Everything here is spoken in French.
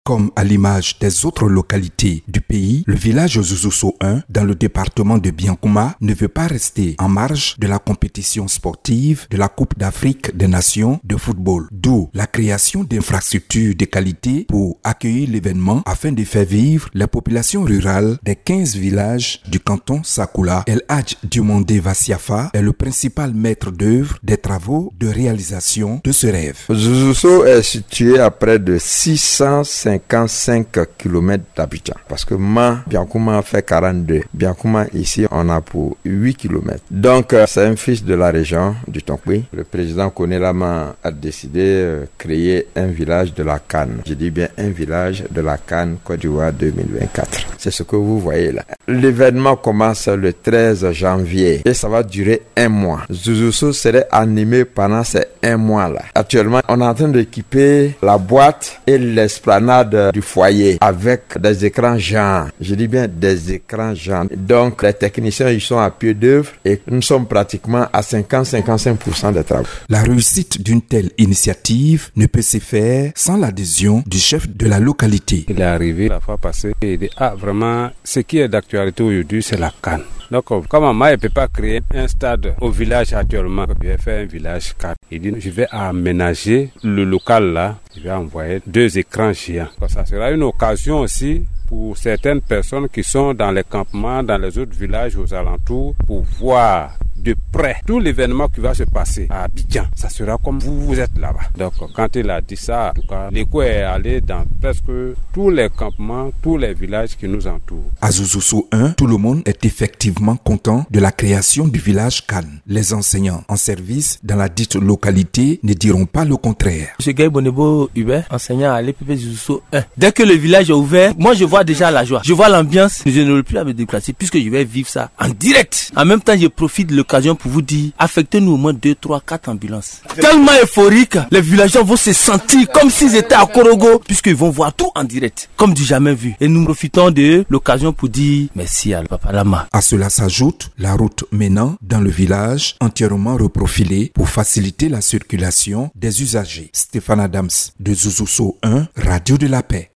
Comme à l'image des autres localités du pays, le village Zouzousso 1, dans le département de Biankouma, ne veut pas rester en marge de la compétition sportive de la Coupe d'Afrique des Nations de football. D'où la création d'infrastructures de qualité pour accueillir l'événement afin de faire vivre la population rurale des 15 villages du canton Sakoula. El Hadj Diomandé Vassiafa est le principal maître d'œuvre des travaux de réalisation de ce rêve. Zouzousso est situé à près de 655 km d'Abidjan. Parce que Biankouma fait 42. Biankouma, ici, on a pour 8 km. Donc, c'est un fils de la région du Tonkoué. Le président Koné Lama a décidé de créer un village de la Cannes. Je dis bien un village de la Cannes Côte d'Ivoire 2024. C'est ce que vous voyez là. L'événement commence le 13 janvier et ça va durer un mois. Zouzousso serait animé pendant ces un mois-là. Actuellement, on est en train d'équiper la boîte et l'esplanade du foyer avec des écrans géants. Je dis bien des écrans géants. Donc, les techniciens, ils sont à pied d'œuvre et nous sommes pratiquement à 50-55% des travaux. La réussite d'une telle initiative ne peut se faire sans l'adhésion du chef de la localité. Il est arrivé la fois passée et il dit, vraiment, ce qui est d'actualité aujourd'hui, c'est la canne. Donc, comme maman ne peut pas créer un stade au village actuellement, je vais faire un village 4. Il dit, je vais aménager le local là, je vais envoyer 2 écrans géants. Ça sera une occasion aussi pour certaines personnes qui sont dans les campements, dans les autres villages aux alentours, pour voir de près tout l'événement qui va se passer à Abidjan. Ça sera comme vous êtes là-bas. Donc, quand il a dit ça, en tout cas, l'écho est allé dans presque tous les campements, tous les villages qui nous entourent. À Zouzousso 1, tout le monde est effectivement content de la création du village Cannes. Les enseignants en service dans la dite localité ne diront pas le contraire. Je suis Bonebo Hubert, enseignant à l'EPP Zouzousso 1. Dès que le village est ouvert, moi je vois déjà la joie. Je vois l'ambiance. Je n'aurai plus à me déplacer puisque je vais vivre ça en direct. En même temps, je profite de l'occasion pour vous dire, affectez-nous au moins 2, 3, 4 ambulances. Tellement euphorique, les villageois vont se sentir comme s'ils étaient à Korogo, puisqu'ils vont voir tout en direct, comme du jamais vu. Et nous profitons de l'occasion pour dire merci à Papa Lama. À cela s'ajoute la route menant dans le village, entièrement reprofilée pour faciliter la circulation des usagers. Stéphane Adams de Zouzousso 1, Radio de la Paix.